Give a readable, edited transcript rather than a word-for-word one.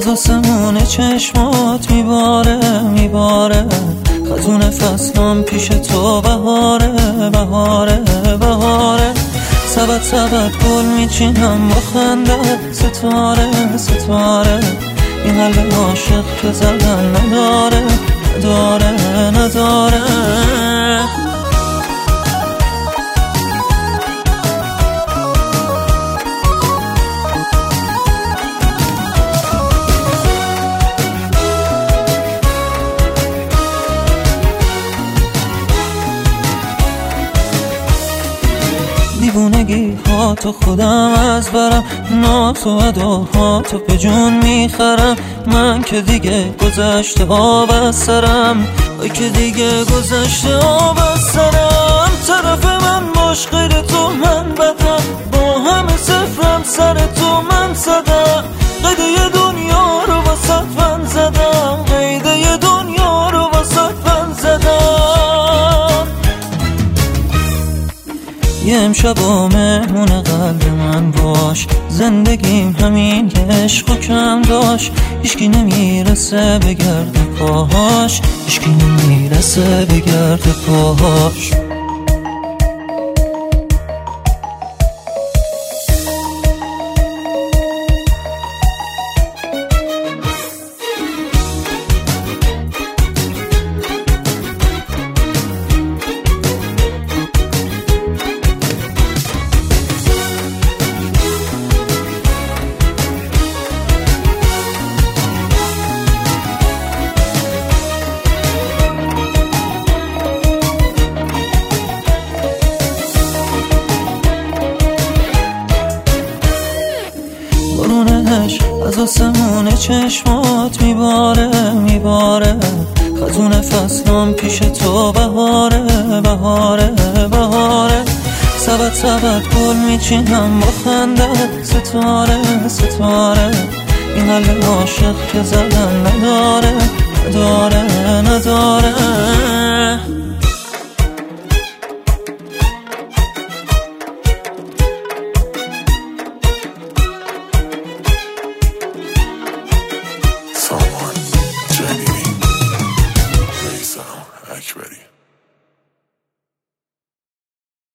از آسمون چشمات میباره میباره، خزون فصلم پیش تو بهاره بهاره بهاره. سبت سبت گل میچینم با خنده، ستاره ستاره. این قلب عاشق که زدن نداره نداره نداره. دیوونگی ها تو خودم از برم، ناز و اداها تو به جون میخرم. من که دیگه گذشته آب از سرم، ای که دیگه گذشته آب از سرم. طرف من باش غیر تو من بدم، با همه صفرم سر تو من زدم. قیده دنیا رو واسط من زدم، قیده دنیا رو واسط من زدم. یه امشب و مهمون قلب من باش، زندگیم همین که عشق و کم داشت. هیچکی نمیرسه به گرد پاهاش، هیچکی نمیرسه به گرد پاهاش. بارونش از آسمون چشمات میباره میباره، خزون فصلم پیش تو بهاره بهاره بهاره. سبت سبت گل میچینم با خنده، ستاره ستاره. این قلب عاشق که زدن نداره نداره نداره.